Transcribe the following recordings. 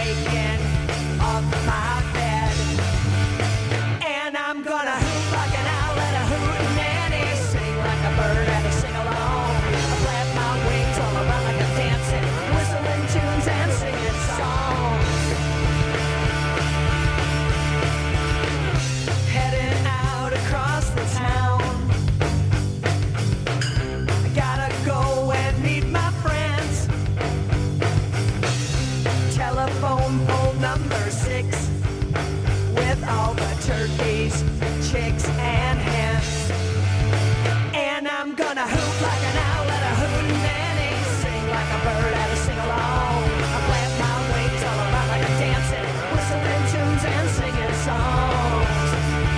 shaking off my bed. And I'm gonna hoot like an owl at a hootin' nanny, sing like a bird at a sing-along. I flap my wings all around like I'm dancing, whistling tunes and singing songs. Heading out across the town, I gotta go and meet my friends. Telephone pole number 6, with all the turkeys, chicks, and hens. And I'm gonna hoot like an owl at a hootin' nanny, sing like a bird at a sing-along. I flap my wings all around like I'm dancing, whistling tunes and singing songs.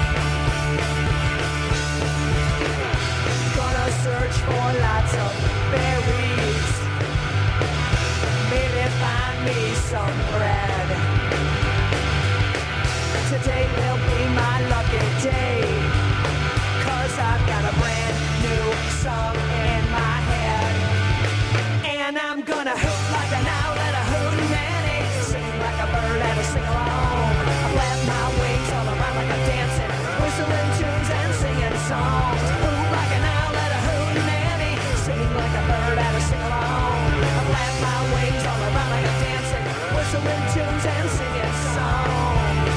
Gonna search for lots of berries, maybe find me some bread. Today will be my lucky day, 'cause I've got a brand new song in my head. And I'm gonna hoot like an owl at a hootin' nanny, sing like a bird at a sing-along. I flap my wings all around like I'm dancing, whistling tunes and singing songs. Hoot like an owl at a hootin' nanny, sing like a bird at a sing-along. I flap my wings all around like I'm dancing, whistling tunes and singing songs.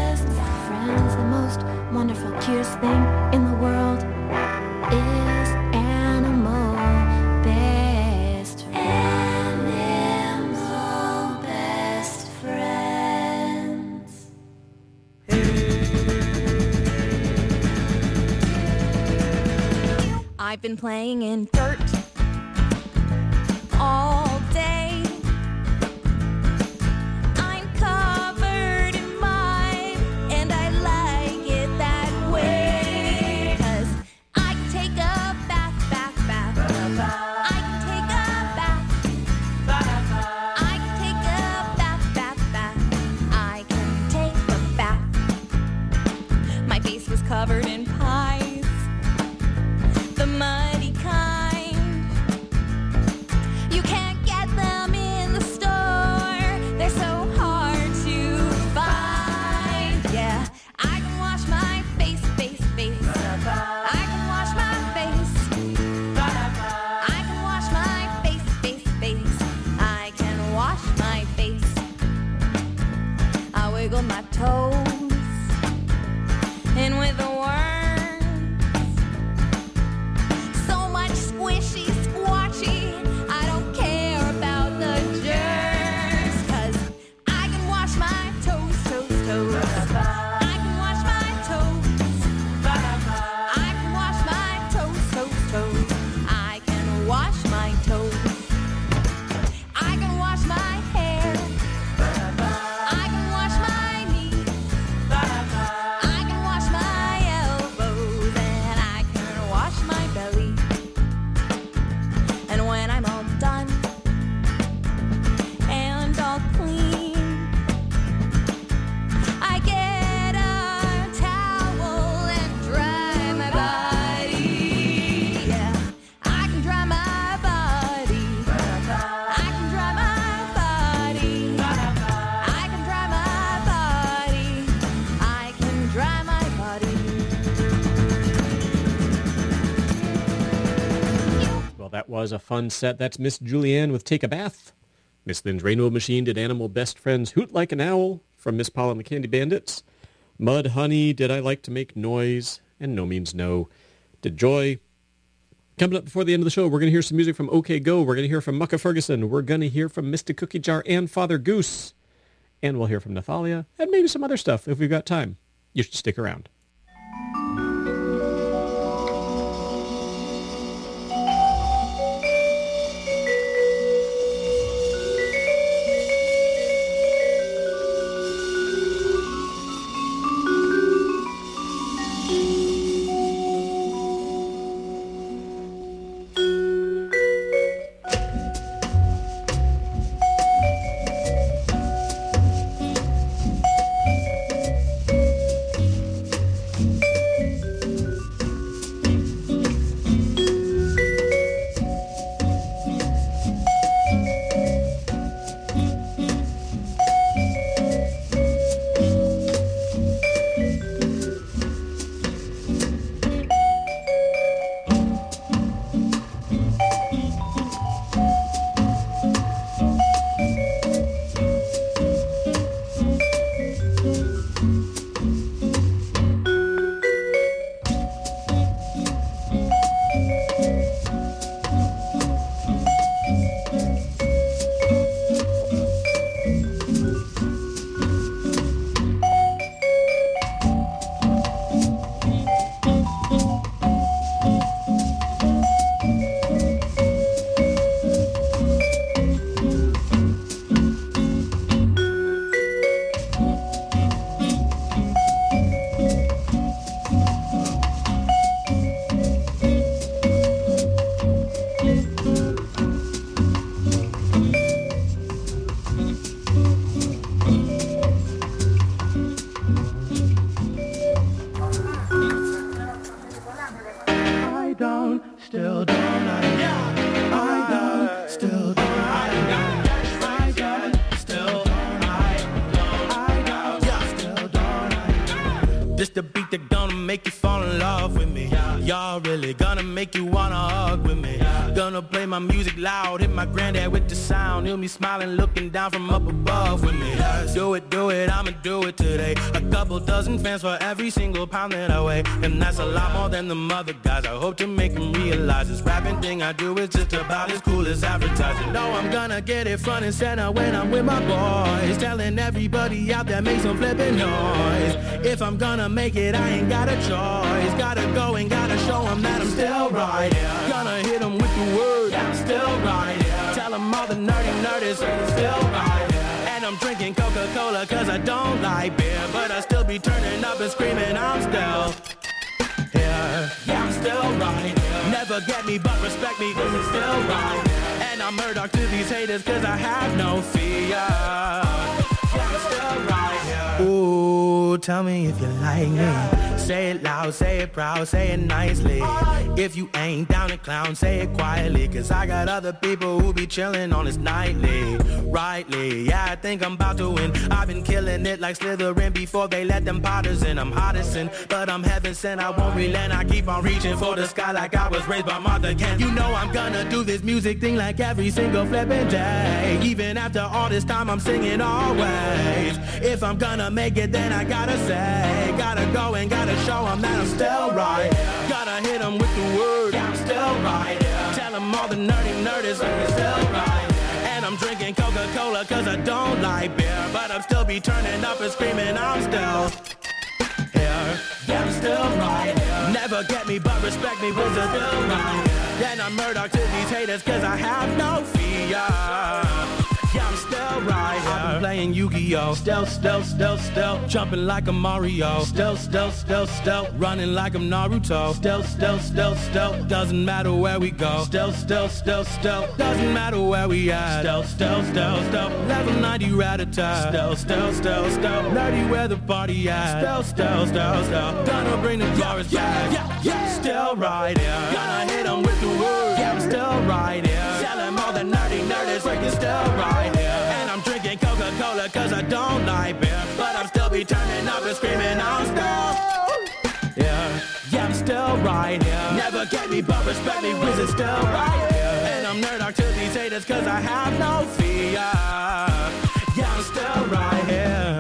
wonderful, cutest thing in the world is I've been playing in dirt all day. I'm covered in mud, and I like it that way. 'Cause I can take a bath. I can take a bath. I can take a bath. I can take a bath. My face was covered in pies, the muddy kind. You can't get them in the store, they're so hard to find. Yeah, I can wash my face. I can wash my face. I can wash my face. I can wash my face. I wiggle my toes in with the worms. So much squishy, squatchy, I don't care about the germs. 'Cause I can wash my toes. I can wash my toes. I can wash my toes. I can wash my toes. I can wash my hair. I can wash my knees. I can wash my elbows, and I can wash my belly. And when I'm all done and all clean, I get a towel and dry my body. Yeah, I can dry my body. I can dry my body. I can dry my body. I can dry my body. Well, that was a fun set. That's Miss Julianne with Take a Bath. Miss Lynn's Rainbow Machine did Animal Best Friends Hoot Like an Owl from Miss Paula and the Candy Bandits. Mud Honey, Did I Like to Make Noise? And No Means No did Joy. Coming up before the end of the show, we're going to hear some music from OK Go. We're going to hear from Mucka Ferguson. We're going to hear from Mystic Cookie Jar and Father Goose. And we'll hear from Nathalia and maybe some other stuff if we've got time. You should stick around. This the beat that gonna make you fall in love with me. Y'all really gonna make you wanna hug with me. Gonna play my music loud, hit my granddad with the sound. He'll be smiling, looking down from up above with me. Do it, I'ma do it today. A couple dozen fans for every single pound that I weigh. And that's a lot more than the other guys. I hope to make them realize this rapping thing I do is just about as cool as advertising. No, I'm gonna get it front and center when I'm with my boys. Telling everybody out there, make some flipping noise. If I'm gonna make it, I I ain't got a choice. Gotta go and gotta show them that I'm still right here. Gonna hit them with the word, I'm still right here. Tell them all the nerdies, I'm still right here. And I'm drinking Coca-Cola cause I don't like beer, but I still be turning up and screaming I'm still here. Yeah, I'm still right here. Never get me but respect me cause it's still right here. And I'm Murdoch to these haters cause I have no fear. Yeah, I'm still right here. Ooh, tell me if you like me. Say it loud, say it proud, say it nicely. If you ain't down to clown, say it quietly. Cause I got other people who be chillin' on this nightly. Rightly, yeah, I think I'm about to win. I've been killing it like Slytherin before they let them potters in. I'm hottest in, but I'm heaven sent. I won't relent, I keep on reaching for the sky like I was raised by Martha Kent. You know I'm gonna do this music thing like every single flippin' day. Even after all this time I'm singing always. If I'm gonna make it then I gotta say, gotta go and gotta show them that I'm still right. Gotta hit them with the word, I'm still right. Tell them all the nerdies, I'm still right. And I'm drinking Coca-Cola cause I don't like beer, but I'm still be turning up and screaming I'm still here. Yeah, I'm still right. Never get me but respect me cause I'm still right. Then I'm Murdoch to these haters cause I have no fear. Yeah, I'm still right here. I've been playing Yu-Gi-Oh! Stealth, jumping like a Mario. Stealth, running like I'm Naruto. Stealth, doesn't matter where we go. Stealth, doesn't matter where we at. Stealth, level 90 rat-a-tat. Stealth, nerdy where the party at. Stealth, gonna bring the chorus back. Yeah, still right here. Gonna hit 'em with the word. Yeah, I'm still right here. Tell 'em all the nerdies, freaking still right here. And I'm drinking Coca-Cola cause I don't like beer, but I'm still be turning up and screaming I'm still yeah, I'm still right here. Never get me but respect me cause it's still right here. And I'm Murdoch to these haters cause I have no fear. Yeah, I'm still right here.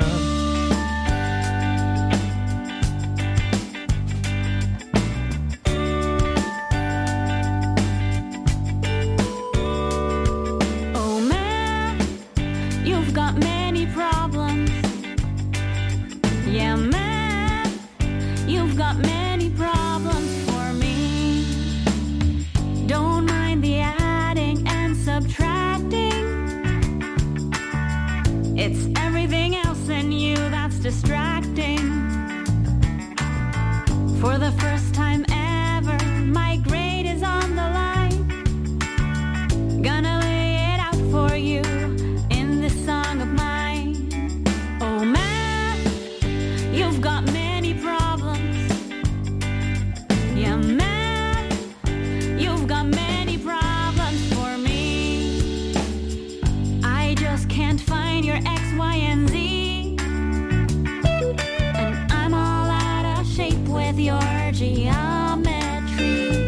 Yeah, man, you've got many problems for me. Don't mind the adding and subtracting. It's everything else in you that's distracting. For the first time ever, my grade is on the line. Gonna lay it out for you in this song of mine. Oh man, you've got many problems. Yeah, man, you've got many problems for me. I just can't find your X, Y, and Z. And I'm all out of shape with your geometry.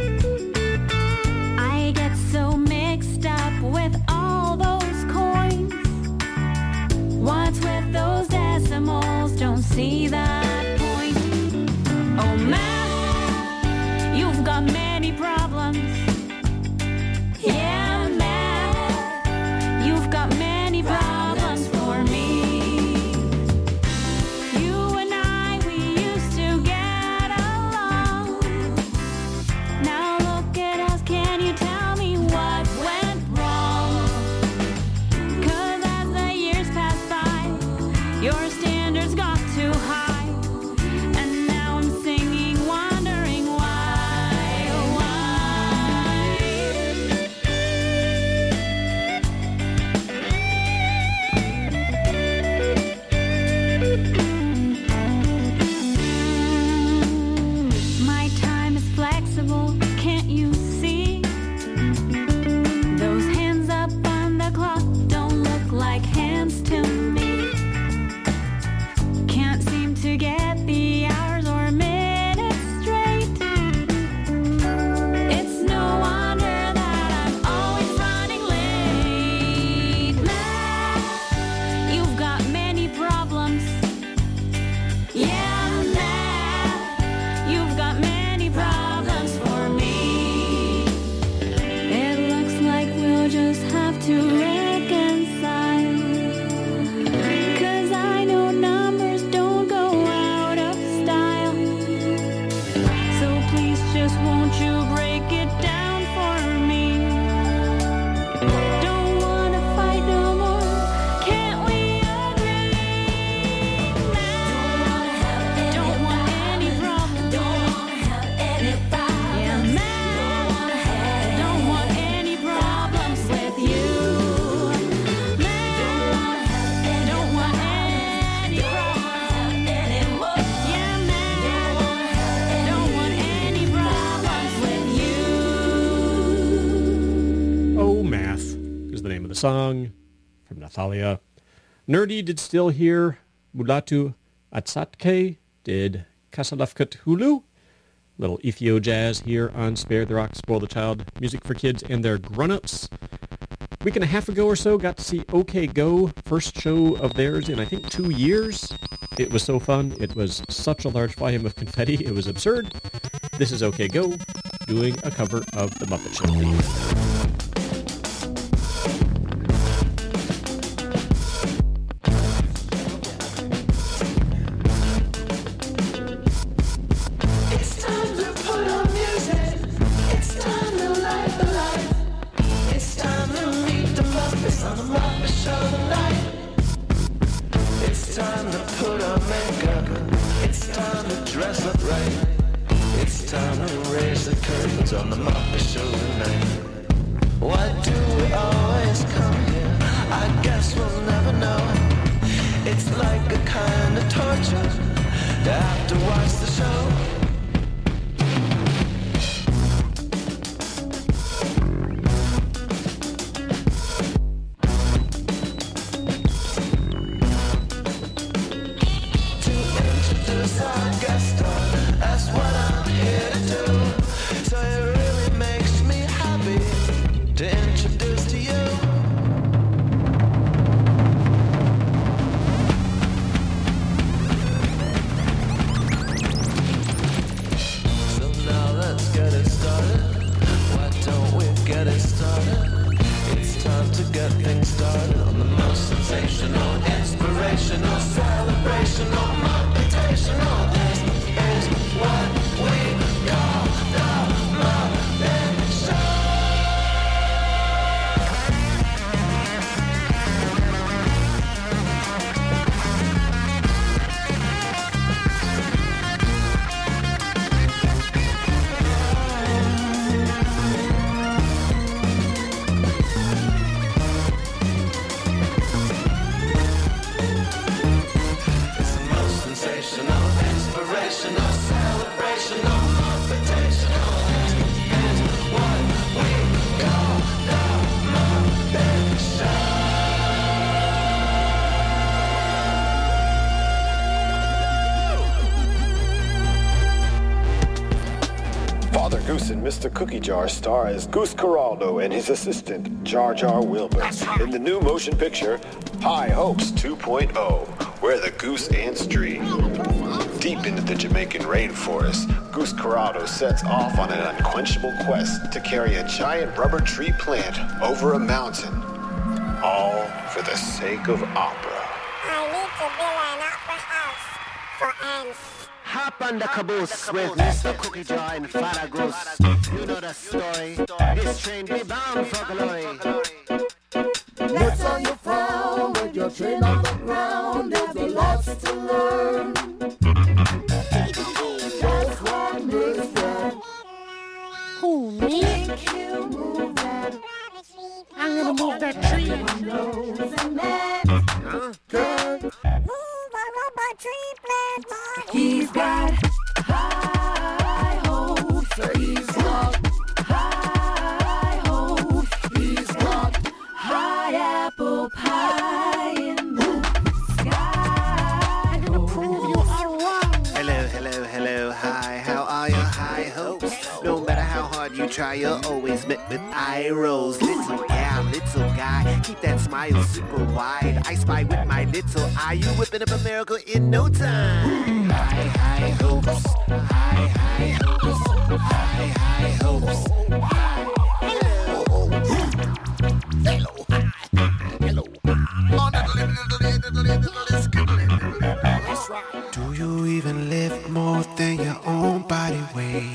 I get so mixed up with all those coins. What's with those decimals? Don't see that point. Oh man, you've got many problems. Yeah, man, you've got many problems for me. You and I, we used to get along. Now look at us, can you tell me what went wrong? 'Cause as the years pass by, your standards got too high, and now I'm singing song from Nathalia. Nerdy did Still Here. Mulatu Atsatke did Kasalafkut Hulu. Little Ethio jazz here on Spare the Rock, Spoil the Child. Music for kids and their grown-ups. A week and a half ago or so, got to see OK Go. First show of theirs in, I think, 2 years. It was so fun. It was such a large volume of confetti. It was absurd. This is OK Go doing a cover of The Muppet Show theme. On the Muppet Show tonight. Why do we always come here? I guess we'll never know. It's like a kind of torture to have to watch the show. To introduce our guest star, that's what I'm here to do. So it really makes me happy to introduce to you. So now let's get it started. Why don't we get it started? It's time to get things started on the most sensational, inspirational, celebrational, motivational. This is what we call the Muppet Show. It's the most sensational, inspirational, celebrational, motivational. This is what we call the Muppet Show. Father Goose and Mr. Cookie Jar star as Goose Geraldo and his assistant, Jar Jar Wilbur, in the new motion picture, High Hopes 2.0, where the goose ants dream. Deep into the Jamaican rainforest, Goose Geraldo sets off on an unquenchable quest to carry a giant rubber tree plant over a mountain, all for the sake of opera. I need to build an opera house for ants. Hop on the caboose with Mr. Cookie Jar and Father Goose. You know the story. This train be bound for glory. What's on your frown with your train on the ground? There's a lot to learn. That's what makes that. Who, me? Make you move that. I'm gonna move that tree. Nose and that. Girl, Move a rubber tree plant. he's got high hopes. He's got high hopes. He's got high apple pie in the sky. I'm gonna prove you are wrong. Hello, hi, how are your high hopes? No matter how hard you try, you're always met with eye rolls. Little gal, little guy, keep that smile super wide. I spy with my little eye, you whipping up a miracle in no time. High hopes, high hopes, high hopes. Do you even lift more than your own body weight?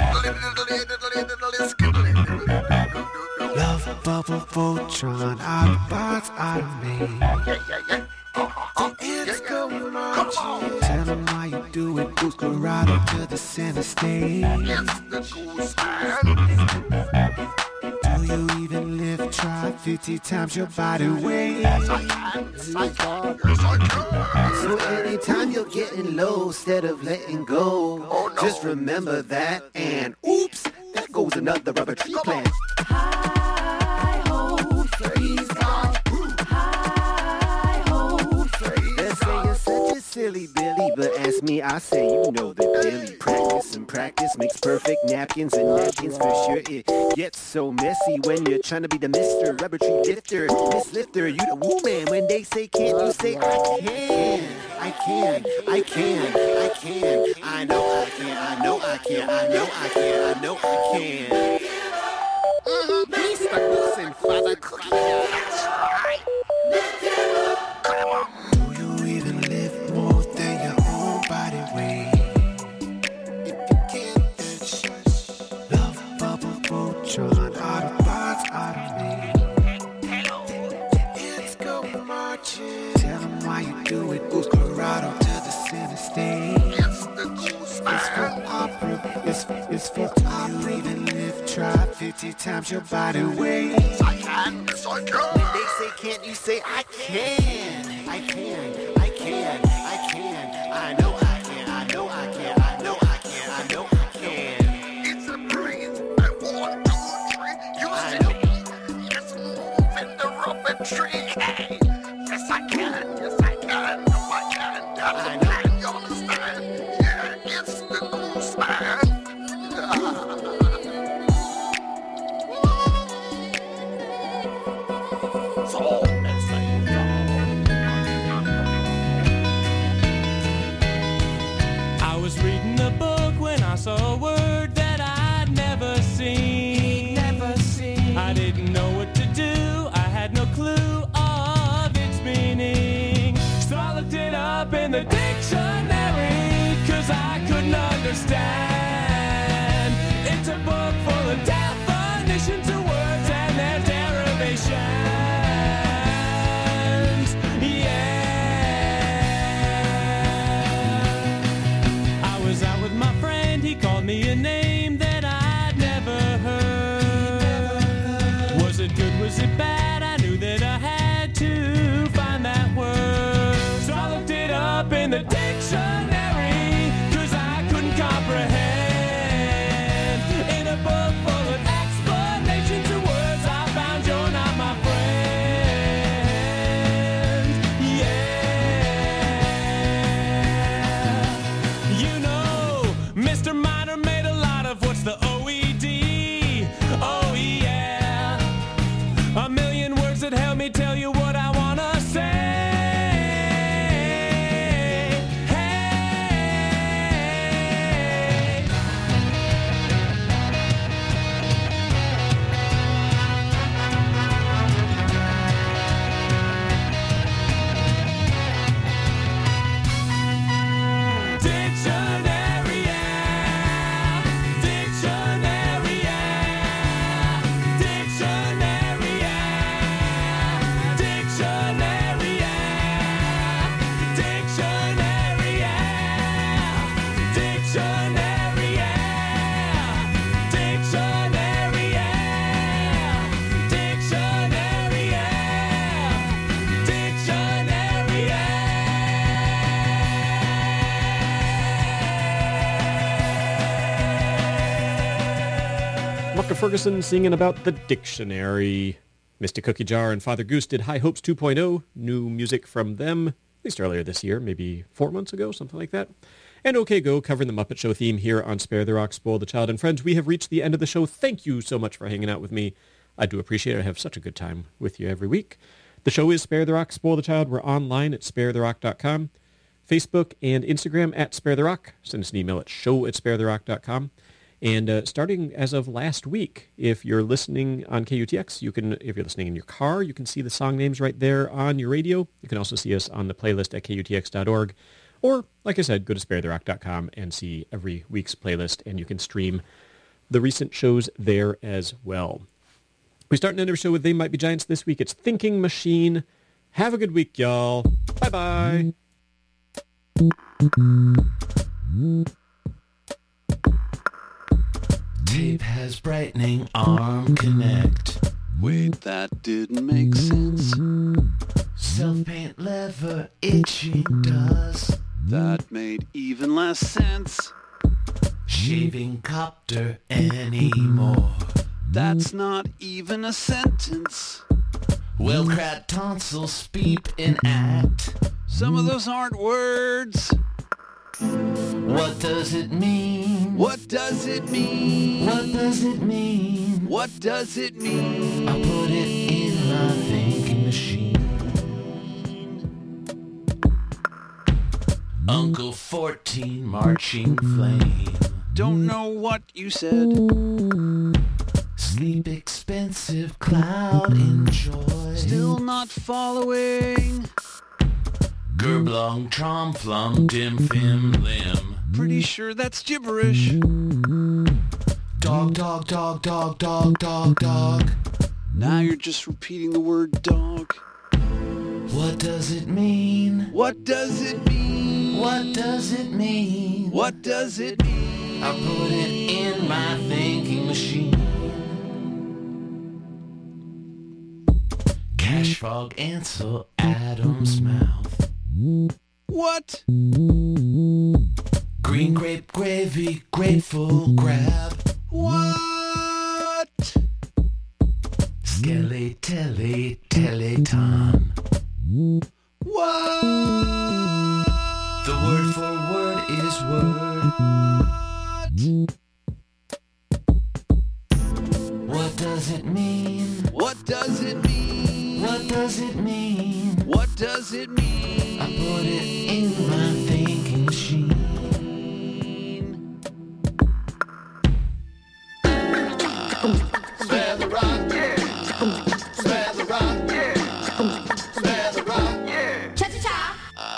Love bubble Voltron, Autobots automate. It's going on. Tell them why you do it, Goose Geraldo to the center stage. Do you even lift? Try 50 times your body weight. So anytime you're getting low, instead of letting go, just remember that. And oops, there goes another rubber tree plant. High hopes. He's got Billy, but ask me, I say you know that Billy. Practice and practice makes perfect. Napkins and napkins for sure. It gets so messy when you're trying to be the Mr. Rubber Tree Lifter. Miss Lifter, you the woman. When they say can't, you say I can. I can, I can, I can. I know I can, I know I can, I know I can, I know I can. Mr. Goose and Father Cookie. That's right. Come on. Do you even lift more than your own body weight? If you can't, then shush. Love bubble Voltron, Autobots, Automate. Let's go marching. Tell them why you do it. Goose Colorado to the center stage. It's the juice, man. It's for opera. It's for top. You even lift, try 50 times your body weight. Yes, I can. Yes, I can. When they say can't, you say I can. I can. I can. I can. I know I can. I know I can. I know I can. I know I can. It's a breeze. And 1, 2, 3. You say it's moving the rubber tree. Hey. Yes, I can. Yes, I can. No, I can. That's a plan. You understand? Yeah, it's the goose man. I was reading a book when I saw a word that I'd never seen. I didn't know what to do. I had no clue of its meaning. So I looked it up in the dictionary, 'cause I couldn't understand. It's a book full of definitions of words and their derivations. Yeah. I was out with my friend, he called me a name that I'd never heard. Was it good, was it bad? I knew that I had to find that word. So I looked it up in the dictionary, 'cause I couldn't comprehend. In a book full of explanations of words, I found you're not my friend. Yeah. You know, Mr. Miner made a lot of what's the OED? Oh yeah. A million words that help me tell you what I wanna say. Hey. Dictionary, yeah. Dictionary, yeah. Dictionary, yeah. Dictionary, yeah. Dictionary, yeah. Dictionary, yeah. Dictionary, yeah. Dictionary, yeah. Dictionary, Mucka Ferguson singing about the dictionary. Mr. Cookie Jar and Father Goose did High Hopes 2.0. New music from them, at least earlier this year, maybe 4 months ago, something like that. And OK Go covering the Muppet Show theme here on Spare the Rock, Spoil the Child. And friends, we have reached the end of the show. Thank you so much for hanging out with me. I do appreciate it. I have such a good time with you every week. The show is Spare the Rock, Spoil the Child. We're online at sparetherock.com. Facebook and Instagram at Spare the Rock. Send us an email at show@sparetherock.com. And starting as of last week, if you're listening on KUTX, you can, if you're listening in your car, you can see the song names right there on your radio. You can also see us on the playlist at KUTX.org. Or, like I said, go to sparetherock.com and see every week's playlist, and you can stream the recent shows there as well. We start another show with They Might Be Giants this week. It's Thinking Machine. Have a good week, y'all. Bye-bye. Tape has brightening arm connect. Wait, that didn't make sense. Self-paint lever itching does. That made even less sense. Shaving copter anymore. That's not even a sentence. Well-cracked tonsils speep in act. Some of those aren't words. What does it mean? What does it mean? What does it mean? What does it mean? I put it in my thinking machine. Uncle 14 marching flame. Don't know what you said. Sleep expensive cloud enjoy. Still not following. Gerblong tromplum dim fim lim. Pretty sure that's gibberish. Dog, dog, dog, dog, dog, dog, dog. Now you're just repeating the word dog. What does it mean? What does it mean? What does it mean? What does it mean? I put it in my thinking machine. Cash fog Ansel Adams' mouth. What? Green grape gravy, grateful grab. What? Skelly telly teleton. What? The word for word is word. What does it mean? What does it mean? What does it mean? What does it mean? I put it in my thinking machine. Spare the rock, yeah. Spare the rock, yeah. Spare the rock, yeah. Cha-cha-cha.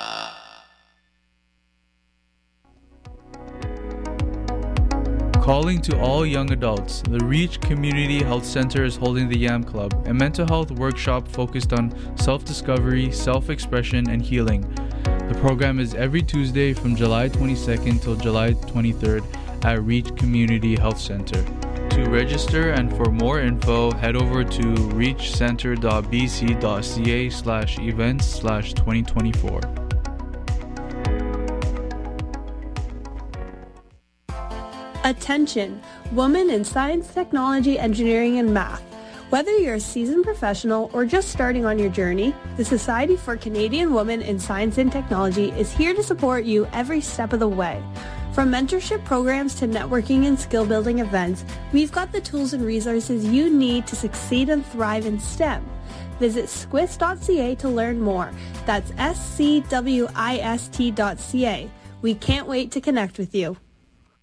Calling to all young adults, the Reach Community Health Center is holding the YAM Club, a mental health workshop focused on self-discovery, self-expression, and healing. The program is every Tuesday from July 22nd till July 23rd at Reach Community Health Center. To register and for more info, head over to reachcenter.bc.ca/events/2024. Attention, women in science, technology, engineering, and math. Whether you're a seasoned professional or just starting on your journey, the Society for Canadian Women in Science and Technology is here to support you every step of the way. From mentorship programs to networking and skill-building events, we've got the tools and resources you need to succeed and thrive in STEM. Visit squist.ca to learn more. That's SCWIST.ca. We can't wait to connect with you.